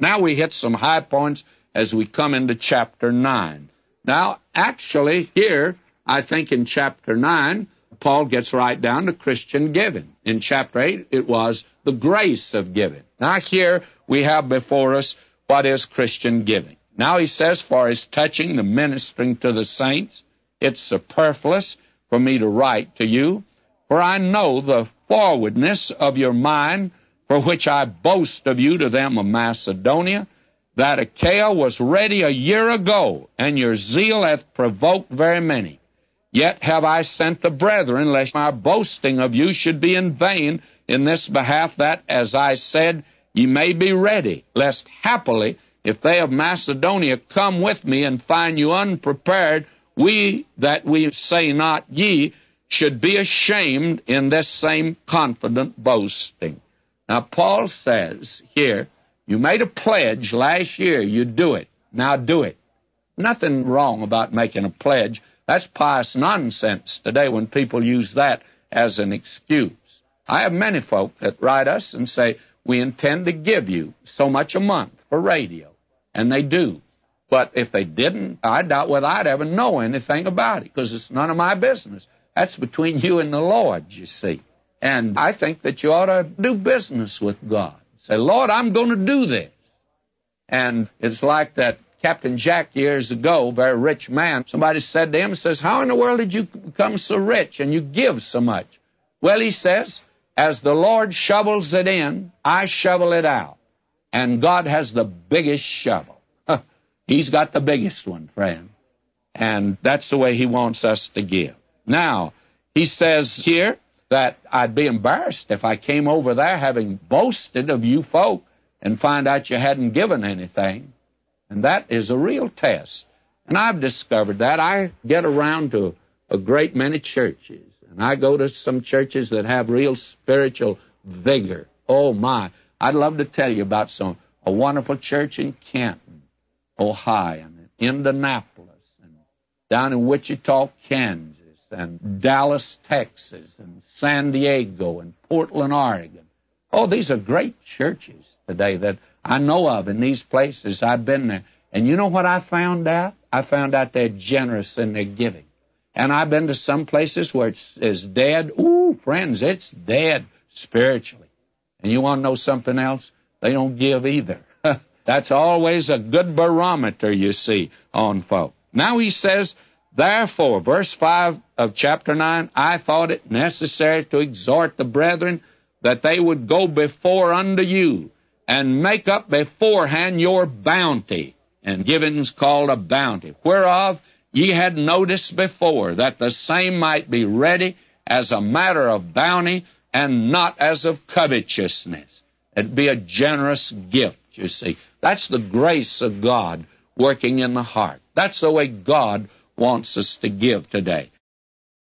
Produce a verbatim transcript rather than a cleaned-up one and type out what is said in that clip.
Now we hit some high points as we come into chapter nine. Now, actually, here, I think in chapter nine, Paul gets right down to Christian giving. In chapter eight, it was the grace of giving. Now, here we have before us what is Christian giving. Now he says, for as touching the ministering to the saints, it's superfluous for me to write to you, for I know the forwardness of your mind, for which I boast of you to them of Macedonia, that Achaia was ready a year ago, and your zeal hath provoked very many. Yet have I sent the brethren, lest my boasting of you should be in vain in this behalf, that, as I said, ye may be ready, lest happily, if they of Macedonia come with me and find you unprepared, we, that we say not ye, should be ashamed in this same confident boasting. Now, Paul says here, you made a pledge last year, you do it. Now do it. Nothing wrong about making a pledge. That's pious nonsense today when people use that as an excuse. I have many folk that write us and say, we intend to give you so much a month for radio. And they do. But if they didn't, I doubt whether I'd ever know anything about it, because it's none of my business. That's between you and the Lord, you see. And I think that you ought to do business with God. Say, Lord, I'm going to do this. And it's like that Captain Jack years ago, very rich man. Somebody said to him, says, how in the world did you become so rich and you give so much? Well, he says, as the Lord shovels it in, I shovel it out. And God has the biggest shovel. He's got the biggest one, friend. And that's the way he wants us to give. Now, he says here that I'd be embarrassed if I came over there having boasted of you folk and find out you hadn't given anything. And that is a real test. And I've discovered that. I get around to a great many churches. And I go to some churches that have real spiritual vigor. Oh, my. I'd love to tell you about some a wonderful church in Canton, Ohio, and Indianapolis, and down in Wichita, Kansas, and Dallas, Texas, and San Diego, and Portland, Oregon. Oh, these are great churches today that I know of in these places. I've been there. And you know what I found out? I found out they're generous in their giving. And I've been to some places where it's, it's dead. Ooh, friends, it's dead spiritually. And you want to know something else? They don't give either. That's always a good barometer, you see, on folk. Now he says, therefore, verse five of chapter nine, I thought it necessary to exhort the brethren that they would go before unto you and make up beforehand your bounty. And giving's called a bounty, whereof ye had noticed before, that the same might be ready as a matter of bounty and not as of covetousness. It'd be a generous gift, you see. That's the grace of God working in the heart. That's the way God wants us to give today.